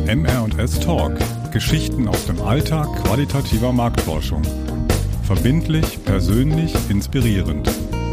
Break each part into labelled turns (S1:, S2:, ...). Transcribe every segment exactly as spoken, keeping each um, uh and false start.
S1: M R und S Talk. Geschichten aus dem Alltag qualitativer Marktforschung. Verbindlich, persönlich, inspirierend.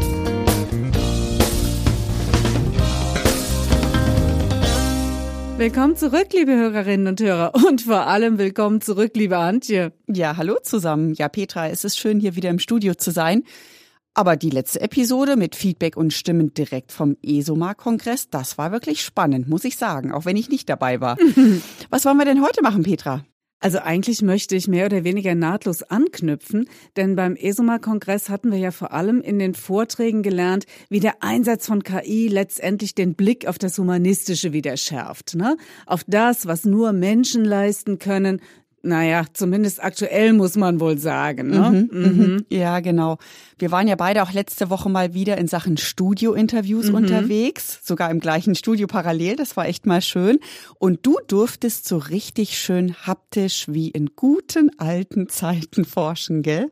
S2: Willkommen zurück, liebe Hörerinnen und Hörer. Und vor allem willkommen zurück, liebe Antje.
S3: Ja, hallo zusammen. Ja, Petra, es ist schön, hier wieder im Studio zu sein. Aber die letzte Episode mit Feedback und Stimmen direkt vom ESOMAR-Kongress, das war wirklich spannend, muss ich sagen, auch wenn ich nicht dabei war. Was wollen wir denn heute machen, Petra?
S2: Also eigentlich möchte ich mehr oder weniger nahtlos anknüpfen, denn beim ESOMAR-Kongress hatten wir ja vor allem in den Vorträgen gelernt, wie der Einsatz von K I letztendlich den Blick auf das Humanistische wieder schärft, ne? Auf das, was nur Menschen leisten können. Naja, zumindest aktuell muss man wohl sagen. Ne?
S3: Mhm, mhm. Ja, genau. Wir waren ja beide auch letzte Woche mal wieder in Sachen Studio-Interviews mhm. unterwegs, sogar im gleichen Studio parallel. Das war echt mal schön. Und du durftest so richtig schön haptisch wie in guten alten Zeiten forschen, gell?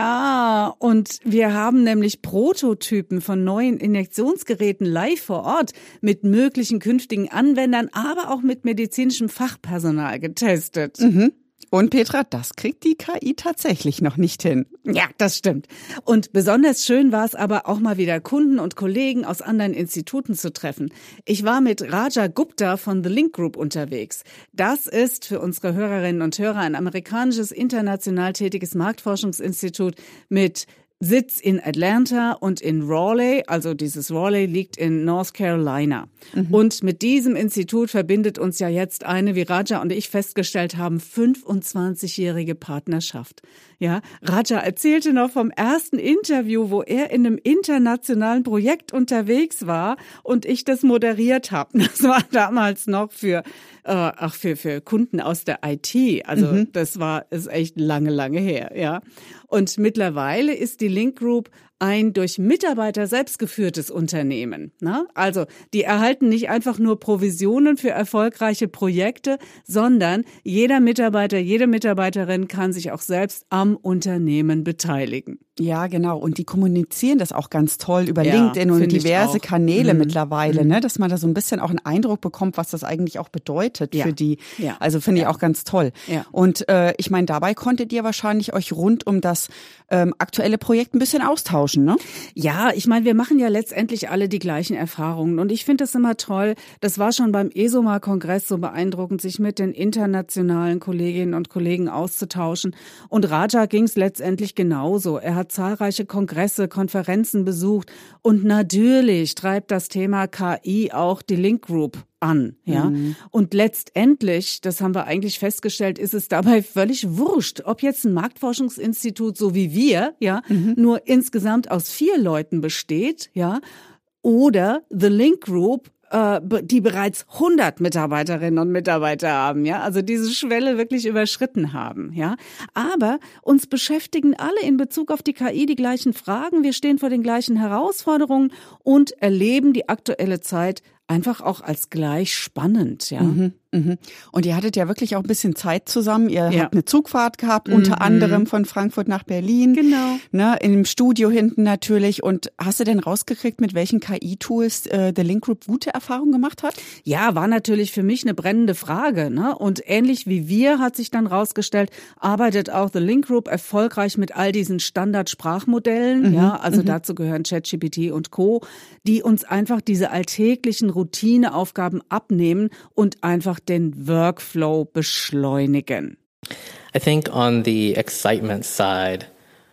S2: Ja, und wir haben nämlich Prototypen von neuen Injektionsgeräten live vor Ort mit möglichen künftigen Anwendern, aber auch mit medizinischem Fachpersonal getestet.
S3: Mhm. Und Petra, das kriegt die K I tatsächlich noch nicht hin.
S2: Ja, das stimmt. Und besonders schön war es aber auch mal wieder Kunden und Kollegen aus anderen Instituten zu treffen. Ich war mit Raja Gupta von The Link Group unterwegs. Das ist für unsere Hörerinnen und Hörer ein amerikanisches international tätiges Marktforschungsinstitut mit Sitz in Atlanta und in Raleigh, also dieses Raleigh liegt in North Carolina. Mhm. Und mit diesem Institut verbindet uns ja jetzt eine, wie Raja und ich festgestellt haben, fünfundzwanzigjährige Partnerschaft. Ja, Raja erzählte noch vom ersten Interview, wo er in einem internationalen Projekt unterwegs war und ich das moderiert habe. Das war damals noch für äh, ach für für Kunden aus der I T. Also mhm. das war ist echt lange lange her, ja. Und mittlerweile ist die Link Group ein durch Mitarbeiter selbst geführtes Unternehmen. Ne? Also die erhalten nicht einfach nur Provisionen für erfolgreiche Projekte, sondern jeder Mitarbeiter, jede Mitarbeiterin kann sich auch selbst am Unternehmen beteiligen.
S3: Ja, genau. Und die kommunizieren das auch ganz toll über ja, LinkedIn und diverse Kanäle mhm. mittlerweile, ne? Dass man da so ein bisschen auch einen Eindruck bekommt, was das eigentlich auch bedeutet ja. für die. Ja. Also finde ja. ich auch ganz toll. Ja. Und äh, ich meine, dabei konntet ihr wahrscheinlich euch rund um das ähm, aktuelle Projekt ein bisschen austauschen, ne?
S2: Ja, ich meine, wir machen ja letztendlich alle die gleichen Erfahrungen. Und ich finde das immer toll. Das war schon beim ESOMAR-Kongress so beeindruckend, sich mit den internationalen Kolleginnen und Kollegen auszutauschen. Und Raja ging es letztendlich genauso. Er hat zahlreiche Kongresse, Konferenzen besucht und natürlich treibt das Thema K I auch die Link Group an, ja. Mhm. Und letztendlich, das haben wir eigentlich festgestellt, ist es dabei völlig wurscht, ob jetzt ein Marktforschungsinstitut so wie wir, ja, mhm. nur insgesamt aus vier Leuten besteht, ja, oder The Link Group, die bereits hundert Mitarbeiterinnen und Mitarbeiter haben, ja, also diese Schwelle wirklich überschritten haben, ja. Aber uns beschäftigen alle in Bezug auf die K I die gleichen Fragen, wir stehen vor den gleichen Herausforderungen und erleben die aktuelle Zeit einfach auch als gleich spannend, ja.
S3: Mhm, mhm. Und ihr hattet ja wirklich auch ein bisschen Zeit zusammen. Ihr ja. habt eine Zugfahrt gehabt, unter mhm. anderem von Frankfurt nach Berlin.
S2: Genau.
S3: Ne, in dem Studio hinten natürlich. Und hast du denn rausgekriegt, mit welchen K I-Tools äh, der Link Group gute Erfahrungen gemacht hat?
S2: Ja, war natürlich für mich eine brennende Frage, ne? Und ähnlich wie wir, hat sich dann rausgestellt, arbeitet auch The Link Group erfolgreich mit all diesen Standardsprachmodellen. Mhm. Ja, also mhm. dazu gehören ChatGPT und Co., die uns einfach diese alltäglichen Routineaufgaben abnehmen und einfach den Workflow beschleunigen.
S4: I think on the excitement side,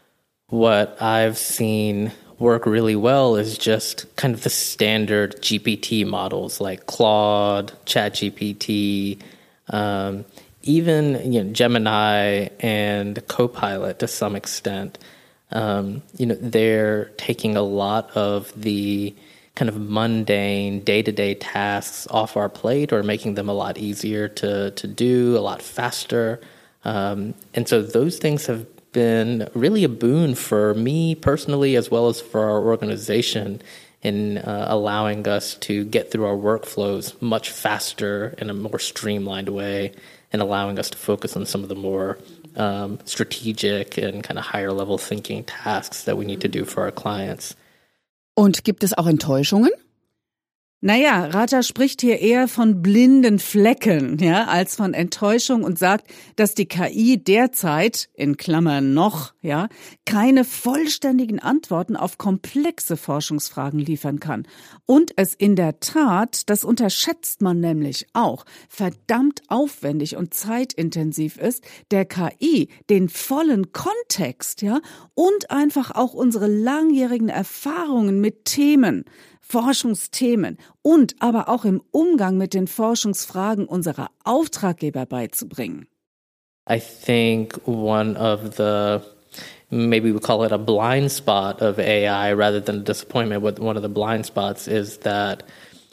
S4: what I've seen work really well is just kind of the standard G P T models like Claude, ChatGPT, um, even you know, Gemini and Copilot to some extent. Um, you know, they're taking a lot of the kind of mundane day-to-day tasks off our plate or making them a lot easier to, to do, a lot faster. Um, and so those things have been really a boon for me personally as well as for our organization in uh, allowing us to get through our workflows much faster in a more streamlined way and allowing us to focus on some of the more um, strategic and kind of higher level thinking tasks that we need to do for our clients.
S3: Und gibt es auch Enttäuschungen?
S2: Naja, Raja spricht hier eher von blinden Flecken, ja, als von Enttäuschung und sagt, dass die K I derzeit, in Klammern noch, ja, keine vollständigen Antworten auf komplexe Forschungsfragen liefern kann. Und es in der Tat, das unterschätzt man nämlich auch, verdammt aufwendig und zeitintensiv ist, der K I den vollen Kontext, ja, und einfach auch unsere langjährigen Erfahrungen mit Themen, Forschungsthemen und aber auch im Umgang mit den Forschungsfragen unserer Auftraggeber beizubringen.
S4: I think one of the, maybe we call it a blind spot of A I rather than a disappointment, but one of the blind spots is that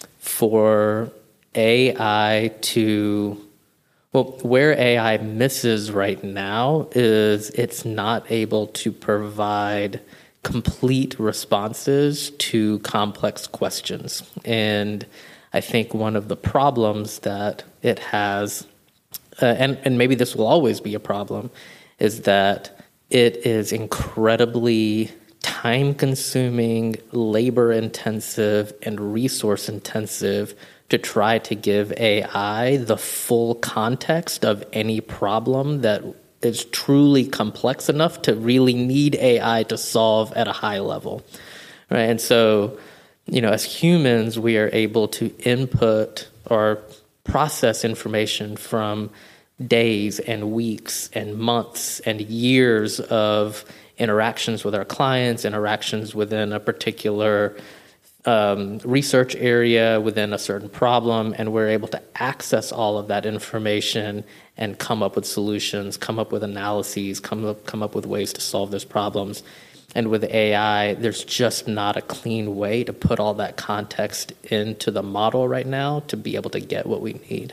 S4: for A I to, well, where A I misses right now is it's not able to provide complete responses to complex questions. And I think one of the problems that it has, uh, and, and maybe this will always be a problem, is that it is incredibly time-consuming, labor-intensive, and resource-intensive to try to give A I the full context of any problem that is truly complex enough to really need A I to solve at a high level, right? And so, you know, as humans, we are able to input or process information from days and weeks and months and years of interactions with our clients, interactions within a particular um, research area, within a certain problem, and we're able to access all of that information and come up with solutions, come up with analyses, come up, come up with ways to solve those problems. And with A I, there's just not a clean way to put all that context into the model right now to be able to get what we need.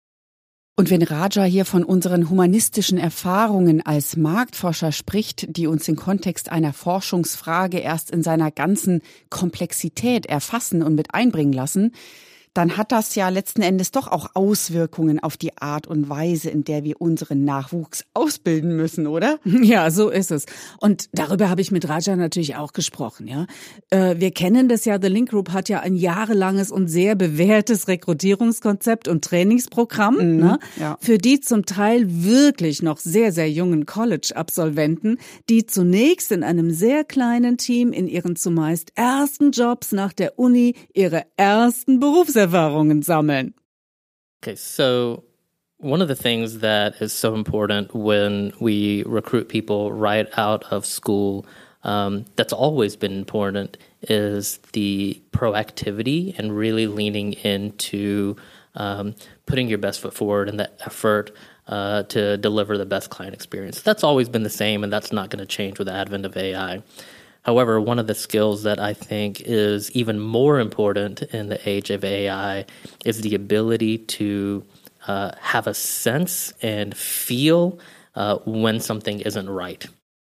S3: Und wenn Raja hier von unseren humanistischen Erfahrungen als Marktforscher spricht, die uns den Kontext einer Forschungsfrage erst in seiner ganzen Komplexität erfassen und mit einbringen lassen, dann hat das ja letzten Endes doch auch Auswirkungen auf die Art und Weise, in der wir unseren Nachwuchs ausbilden müssen, oder?
S2: Ja, so ist es. Und darüber habe ich mit Raja natürlich auch gesprochen, ja. Wir kennen das ja, The Link Group hat ja ein jahrelanges und sehr bewährtes Rekrutierungskonzept und Trainingsprogramm, mhm, ne, ja, für die zum Teil wirklich noch sehr, sehr jungen College-Absolventen, die zunächst in einem sehr kleinen Team in ihren zumeist ersten Jobs nach der Uni ihre ersten Berufserfahrungen Erfahrungen sammeln.
S4: Okay, so one of the things that is so important when we recruit people right out of school, um, that's always been important, is the proactivity and really leaning into um, putting your best foot forward and the effort uh, to deliver the best client experience. That's always been the same, and that's not going to change with the advent of A I. However, one of the skills that I think is even more important in the age of A I is the ability to uh, have a sense and feel uh, when something isn't right.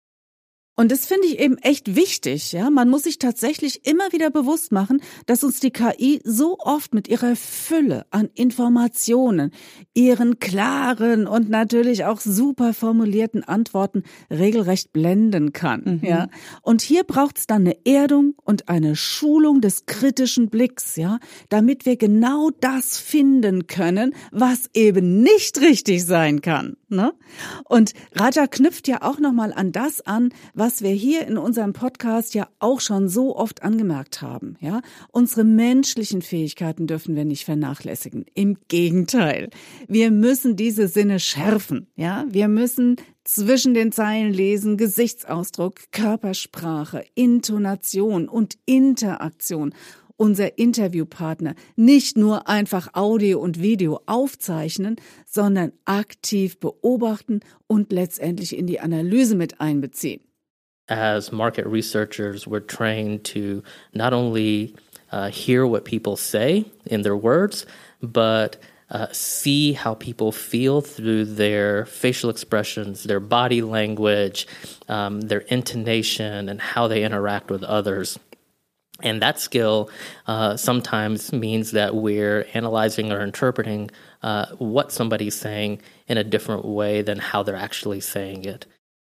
S2: Und das finde ich eben echt wichtig, ja. Man muss sich tatsächlich immer wieder bewusst machen, dass uns die K I so oft mit ihrer Fülle an Informationen, ihren klaren und natürlich auch super formulierten Antworten regelrecht blenden kann, mhm, ja. Und hier braucht's dann eine Erdung und eine Schulung des kritischen Blicks, ja, damit wir genau das finden können, was eben nicht richtig sein kann, ne? Und Raja knüpft ja auch nochmal an das an, was wir hier in unserem Podcast ja auch schon so oft angemerkt haben, ja. Unsere menschlichen Fähigkeiten dürfen wir nicht vernachlässigen. Im Gegenteil. Wir müssen diese Sinne schärfen, ja. Wir müssen zwischen den Zeilen lesen, Gesichtsausdruck, Körpersprache, Intonation und Interaktion. Unser Interviewpartner nicht nur einfach Audio und Video aufzeichnen, sondern aktiv beobachten und letztendlich in die Analyse mit einbeziehen.
S4: As market researchers, we're trained to not only uh, hear what people say in their words, but uh, see how people feel through their facial expressions, their body language, um, their intonation, and how they interact with others. And that skill uh, sometimes means that we're analyzing or interpreting uh, what somebody's saying in a different way than how they're actually saying it.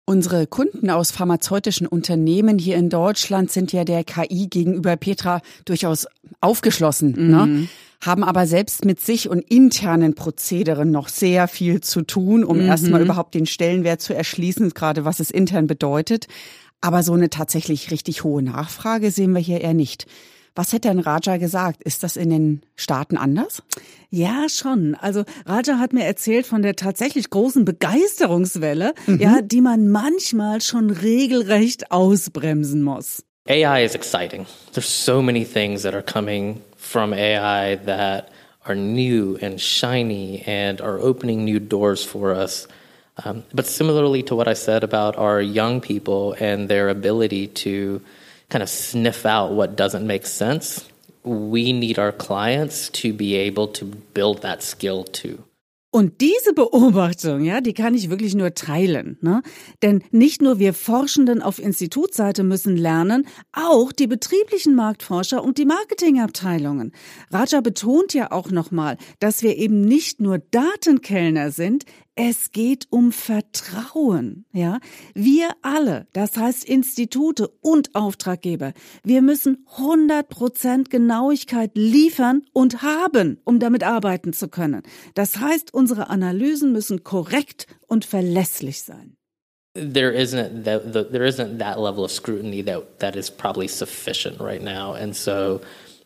S3: Unsere Kunden aus pharmazeutischen Unternehmen hier in Deutschland sind ja der K I gegenüber, Petra, durchaus aufgeschlossen, mhm. ne? Haben aber selbst mit sich und internen Prozederen noch sehr viel zu tun, um mhm. erstmal überhaupt den Stellenwert zu erschließen, gerade was es intern bedeutet. Aber so eine tatsächlich richtig hohe Nachfrage sehen wir hier eher nicht. Was hätte denn Raja gesagt? Ist das in den Staaten anders?
S2: Ja, schon. Also Raja hat mir erzählt von der tatsächlich großen Begeisterungswelle, mhm. ja, die man manchmal schon regelrecht ausbremsen muss.
S4: A I is exciting. There's so many things that are coming from A I that are new and shiny and are opening new doors for us. Um, but similarly to what I said about our young people and their ability to kind of sniff out what doesn't make sense, we need our clients to be able to build that skill too.
S2: Und diese Beobachtung, ja, die kann ich wirklich nur teilen, ne? Denn nicht nur wir Forschenden auf Institutsseite müssen lernen, auch die betrieblichen Marktforscher und die Marketingabteilungen. Raja betont ja auch nochmal, dass wir eben nicht nur Datenkellner sind, es geht um Vertrauen, ja. Wir alle, das heißt Institute und Auftraggeber, wir müssen hundert Prozent Genauigkeit liefern und haben, um damit arbeiten zu können. Das heißt, unsere Analysen müssen korrekt und verlässlich sein.
S4: There isn't that the, there isn't that level of scrutiny that that is probably sufficient right now, and so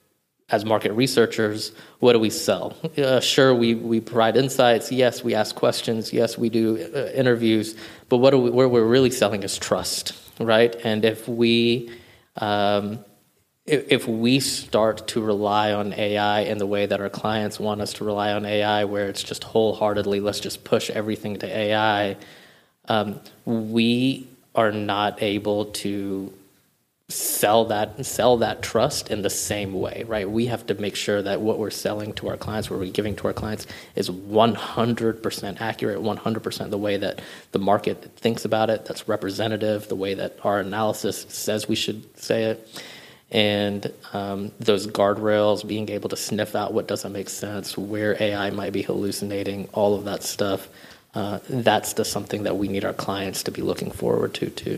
S4: as market researchers, what do we sell? Uh, sure, we, we provide insights. Yes, we ask questions. Yes, we do uh, interviews. But what, do we, what we're really selling is trust, right? And if we um, if, if we start to rely on A I in the way that our clients want us to rely on A I, where it's just wholeheartedly, let's just push everything to A I, um, we are not able to sell that sell that trust in the same way, right? We have to make sure that what we're selling to our clients, what we're giving to our clients is one hundred percent accurate, one hundred percent the way that the market thinks about it, that's representative, the way that our analysis says we should say it. And um, those guardrails, being able to sniff out what doesn't make sense, where A I might be hallucinating, all of that stuff, uh, that's the something that we need our clients to be looking forward to too.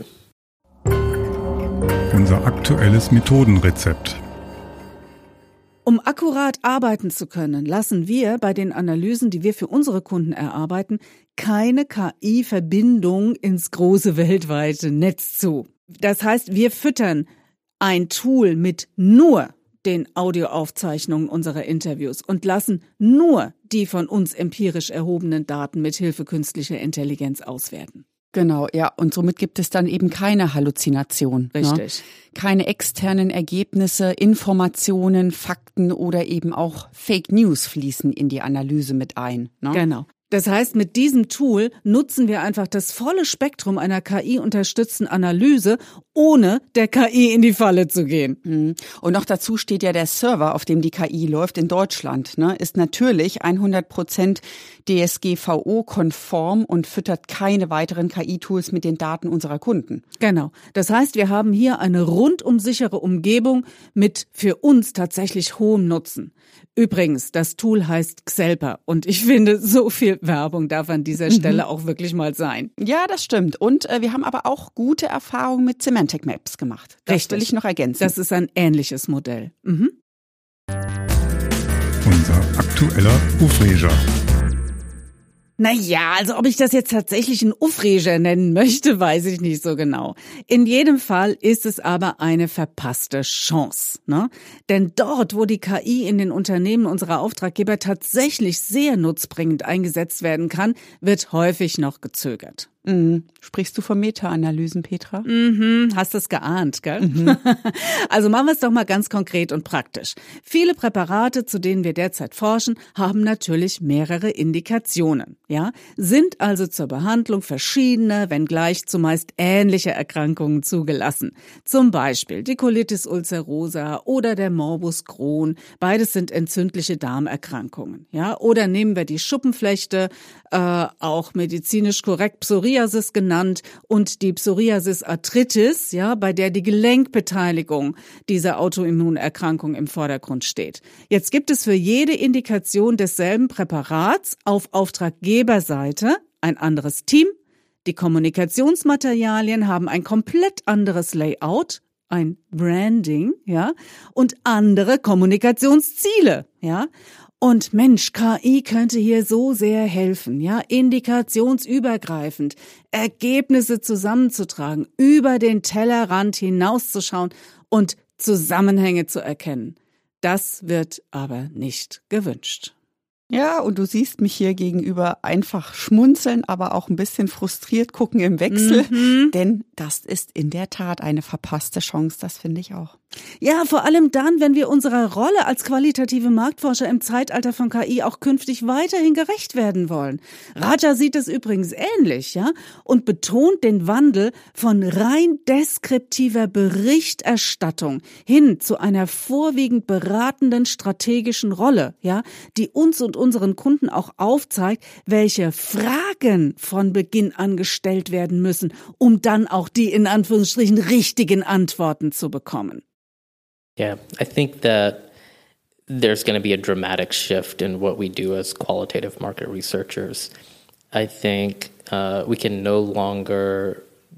S1: Unser aktuelles Methodenrezept.
S2: Um akkurat arbeiten zu können, lassen wir bei den Analysen, die wir für unsere Kunden erarbeiten, keine K I-Verbindung ins große weltweite Netz zu. Das heißt, wir füttern ein Tool mit nur den Audioaufzeichnungen unserer Interviews und lassen nur die von uns empirisch erhobenen Daten mit Hilfe künstlicher Intelligenz auswerten.
S3: Genau, ja. Und somit gibt es dann eben keine Halluzination.
S2: Richtig.
S3: Ne? Keine externen Ergebnisse, Informationen, Fakten oder eben auch Fake News fließen in die Analyse mit ein. Ne?
S2: Genau. Das heißt, mit diesem Tool nutzen wir einfach das volle Spektrum einer K I-unterstützten Analyse, ohne der K I in die Falle zu gehen.
S3: Und noch dazu steht ja der Server, auf dem die K I läuft in Deutschland, ne, ist natürlich hundert Prozent D S G V O-konform und füttert keine weiteren K I-Tools mit den Daten unserer Kunden.
S2: Genau. Das heißt, wir haben hier eine rundum sichere Umgebung mit für uns tatsächlich hohem Nutzen. Übrigens, das Tool heißt Xelper und ich finde, so viel Werbung darf an dieser Stelle auch wirklich mal sein.
S3: Ja, das stimmt. Und äh, wir haben aber auch gute Erfahrungen mit Semantic Maps gemacht. Das
S2: Richtig.
S3: will ich noch ergänzen.
S2: Das ist ein ähnliches Modell. Mhm.
S1: Unser aktueller Aufreger.
S2: Naja, also ob ich das jetzt tatsächlich einen Aufreger nennen möchte, weiß ich nicht so genau. In jedem Fall ist es aber eine verpasste Chance, ne? Denn dort, wo die K I in den Unternehmen unserer Auftraggeber tatsächlich sehr nutzbringend eingesetzt werden kann, wird häufig noch gezögert.
S3: Mhm. Sprichst du von Meta-Analysen, Petra?
S2: Mhm, hast es geahnt, gell? Mhm. Also machen wir es doch mal ganz konkret und praktisch. Viele Präparate, zu denen wir derzeit forschen, haben natürlich mehrere Indikationen, ja? Sind also zur Behandlung verschiedener, wenngleich zumeist ähnlicher Erkrankungen zugelassen. Zum Beispiel die Colitis ulcerosa oder der Morbus Crohn. Beides sind entzündliche Darmerkrankungen, ja? Oder nehmen wir die Schuppenflechte, äh, auch medizinisch korrekt Psoriasis genannt, und die Psoriasis-Arthritis, ja, bei der die Gelenkbeteiligung dieser Autoimmunerkrankung im Vordergrund steht. Jetzt gibt es für jede Indikation desselben Präparats auf Auftraggeberseite ein anderes Team, Die Kommunikationsmaterialien haben ein komplett anderes Layout, ein Branding, ja, und andere Kommunikationsziele, ja. Und Mensch, K I könnte hier so sehr helfen, ja, indikationsübergreifend, Ergebnisse zusammenzutragen, über den Tellerrand hinauszuschauen und Zusammenhänge zu erkennen. Das wird aber nicht gewünscht.
S3: Ja, und du siehst mich hier gegenüber einfach schmunzeln, aber auch ein bisschen frustriert gucken im Wechsel, mhm. denn das ist in der Tat eine verpasste Chance, das finde ich auch.
S2: Ja, vor allem dann, wenn wir unserer Rolle als qualitative Marktforscher im Zeitalter von K I auch künftig weiterhin gerecht werden wollen. Raja sieht es übrigens ähnlich, ja, und betont den Wandel von rein deskriptiver Berichterstattung hin zu einer vorwiegend beratenden strategischen Rolle, ja, die uns und unseren Kunden auch aufzeigt, welche Fragen von Beginn an gestellt werden müssen, um dann auch die in Anführungsstrichen richtigen Antworten zu bekommen.
S4: Yeah, I think that there's going to be a dramatic shift in what we do as qualitative market researchers. I think uh, we can no longer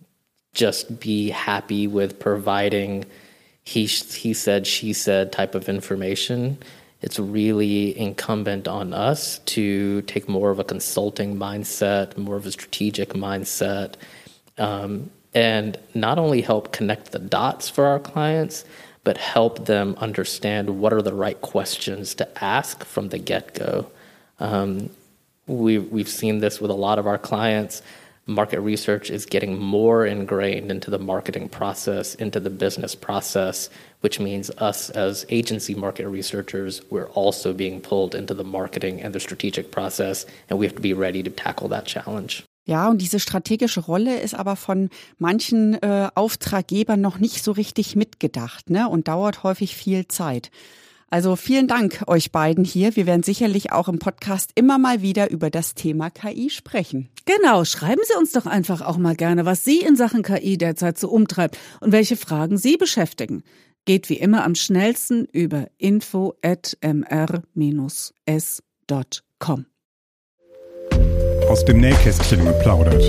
S4: just be happy with providing he, he said, she said type of information. It's really incumbent on us to take more of a consulting mindset, more of a strategic mindset, um, and not only help connect the dots for our clients, but help them understand what are the right questions to ask from the get-go. Um, we, we've seen this with a lot of our clients. Market research is getting more ingrained into the marketing process, into the business process, which means us as agency market researchers, we're also being pulled into the marketing and the strategic process, and we have to be ready to tackle that challenge.
S3: Ja, und diese strategische Rolle ist aber von manchen äh, Auftraggebern noch nicht so richtig mitgedacht, ne? Und dauert häufig viel Zeit. Also vielen Dank euch beiden hier. Wir werden sicherlich auch im Podcast immer mal wieder über das Thema K I sprechen.
S2: Genau, schreiben Sie uns doch einfach auch mal gerne, was Sie in Sachen K I derzeit so umtreibt und welche Fragen Sie beschäftigen. Geht wie immer am schnellsten über info at m r dash s dot com.
S1: Aus dem Nähkästchen geplaudert.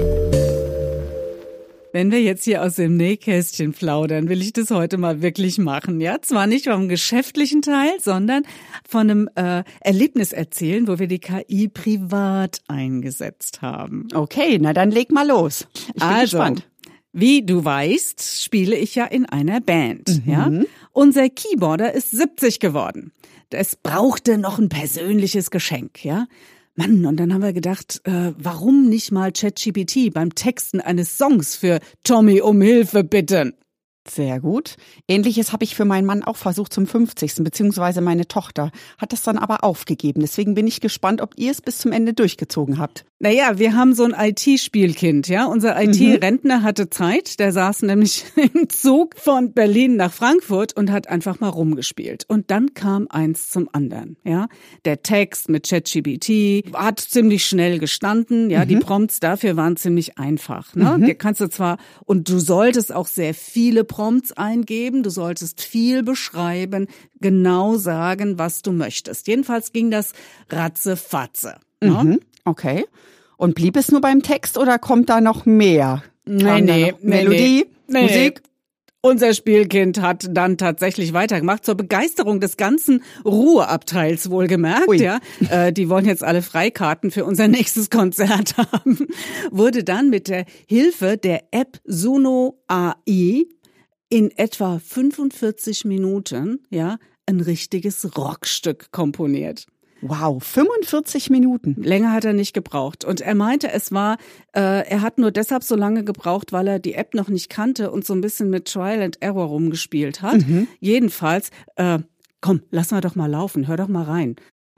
S2: Wenn wir jetzt hier aus dem Nähkästchen plaudern, will ich das heute mal wirklich machen, ja? Zwar nicht vom geschäftlichen Teil, sondern von einem äh, Erlebnis erzählen, wo wir die K I privat eingesetzt haben.
S3: Okay, na dann leg mal los. Ich bin
S2: also,
S3: gespannt.
S2: Wie du weißt, spiele ich ja in einer Band,
S3: mhm.
S2: ja? Unser Keyboarder ist siebzig geworden. Es brauchte noch ein persönliches Geschenk, ja? Mann, und dann haben wir gedacht, äh, warum nicht mal ChatGPT beim Texten eines Songs für Tommy um Hilfe bitten?
S3: Sehr gut. Ähnliches habe ich für meinen Mann auch versucht zum fünfzigsten beziehungsweise meine Tochter. Hat das dann aber aufgegeben. Deswegen bin ich gespannt, ob ihr es bis zum Ende durchgezogen habt.
S2: Naja, wir haben so ein I T-Spielkind, ja. Unser I T-Rentner hatte Zeit, der saß nämlich im Zug von Berlin nach Frankfurt und hat einfach mal rumgespielt. Und dann kam eins zum anderen, ja. Der Text mit ChatGPT hat ziemlich schnell gestanden, ja. Mhm. Die Prompts dafür waren ziemlich einfach, ne. Mhm. Die kannst du zwar, und du solltest auch sehr viele Prompts eingeben, du solltest viel beschreiben, genau sagen, was du möchtest. Jedenfalls ging das ratzefatze, ne?
S3: Mhm. Okay. Und blieb es nur beim Text oder kommt da noch mehr?
S2: Nee, nee,
S3: noch Melodie,
S2: nee,
S3: Musik?
S2: Nee. Unser Spielkind hat dann tatsächlich weitergemacht, zur Begeisterung des ganzen Ruheabteils wohlgemerkt.
S3: Ui.
S2: Ja, äh, die wollen jetzt alle Freikarten für unser nächstes Konzert haben. Wurde dann mit der Hilfe der App Suno A I in etwa fünfundvierzig Minuten, ja, ein richtiges Rockstück komponiert.
S3: Wow, fünfundvierzig Minuten.
S2: Länger hat er nicht gebraucht. Und er meinte, es war, äh, er hat nur deshalb so lange gebraucht, weil er die App noch nicht kannte und so ein bisschen mit Trial and Error rumgespielt hat.
S3: Mhm.
S2: Jedenfalls, äh, komm, lass mal doch mal laufen, hör doch mal rein.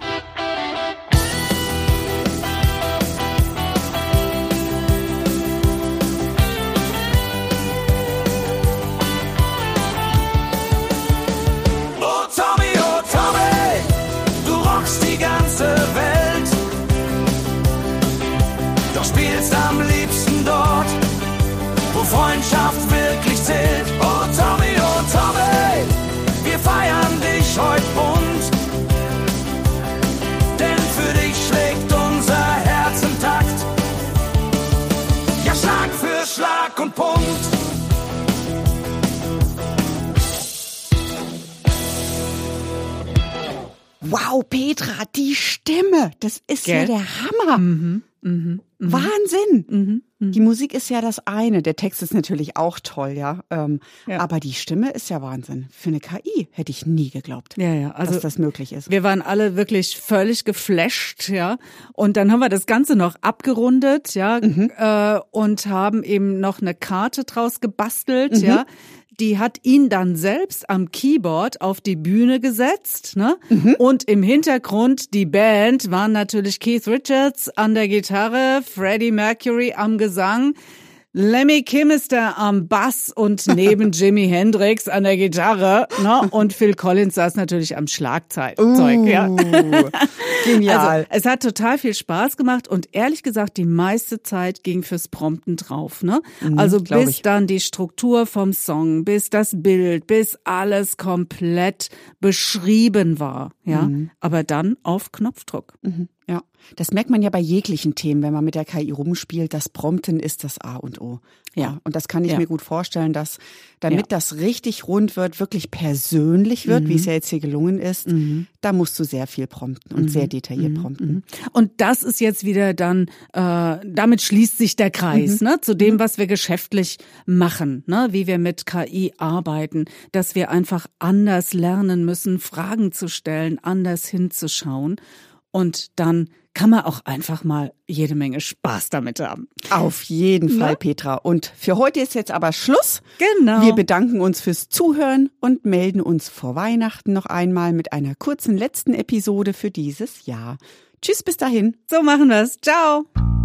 S5: Freundschaft wirklich zählt. Oh Tommy, oh Tommy, wir feiern dich heute bunt. Denn für dich schlägt unser Herz im Takt. Ja, schlag
S3: Wow, Petra, die Stimme, das ist Gell? ja der Hammer. Mhm, mhm, mhm. Wahnsinn. Mhm, mh. Die Musik ist ja das eine, der Text ist natürlich auch toll, ja. Ähm, ja. Aber die Stimme ist ja Wahnsinn. Für eine K I hätte ich nie geglaubt,
S2: ja, ja, also
S3: dass das möglich ist.
S2: Wir waren alle wirklich völlig geflasht, ja. Und dann haben wir das Ganze noch abgerundet, ja, mhm. äh, und haben eben noch eine Karte draus gebastelt, mhm. ja. Die hat ihn dann selbst am Keyboard auf die Bühne gesetzt, ne? Mhm. Und im Hintergrund die Band waren natürlich Keith Richards an der Gitarre, Freddie Mercury am Gesang, Lemmy Kilmister am Bass und neben Jimi Hendrix an der Gitarre, ne? Und Phil Collins saß natürlich am Schlagzeug.
S3: Uh,
S2: ja.
S3: Genial.
S2: Also, es hat total viel Spaß gemacht und ehrlich gesagt, die meiste Zeit ging fürs Prompten drauf, ne? Mhm, also bis ich. dann die Struktur vom Song, bis das Bild, bis alles komplett beschrieben war, ja? Mhm. Aber dann auf Knopfdruck.
S3: Mhm. Ja, das merkt man ja bei jeglichen Themen, wenn man mit der K I rumspielt. Das Prompten ist das A und O. Ja, und das kann ich ja. mir gut vorstellen, dass damit ja. das richtig rund wird, wirklich persönlich wird, mhm. wie es ja jetzt hier gelungen ist, mhm. da musst du sehr viel prompten und mhm. sehr detailliert mhm. prompten.
S2: Und das ist jetzt wieder dann, äh, damit schließt sich der Kreis, mhm. ne, zu dem, was wir geschäftlich machen, ne, wie wir mit K I arbeiten, dass wir einfach anders lernen müssen, Fragen zu stellen, anders hinzuschauen. Und dann kann man auch einfach mal jede Menge Spaß damit haben.
S3: Auf jeden Fall, ja? Petra. Und für heute ist jetzt aber Schluss.
S2: Genau.
S3: Wir bedanken uns fürs Zuhören und melden uns vor Weihnachten noch einmal mit einer kurzen letzten Episode für dieses Jahr. Tschüss, bis dahin.
S2: So machen wir's. Ciao.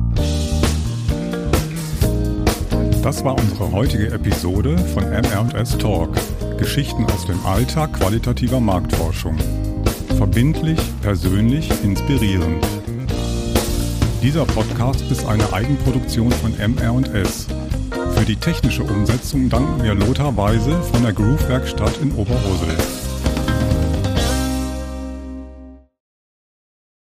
S1: Das war unsere heutige Episode von M R und S Talk. Geschichten aus dem Alltag qualitativer Marktforschung. Verbindlich, persönlich, inspirierend. Dieser Podcast ist eine Eigenproduktion von M R und S. Für die technische Umsetzung danken wir Lothar Weise von der Groove-Werkstatt in Oberhosel.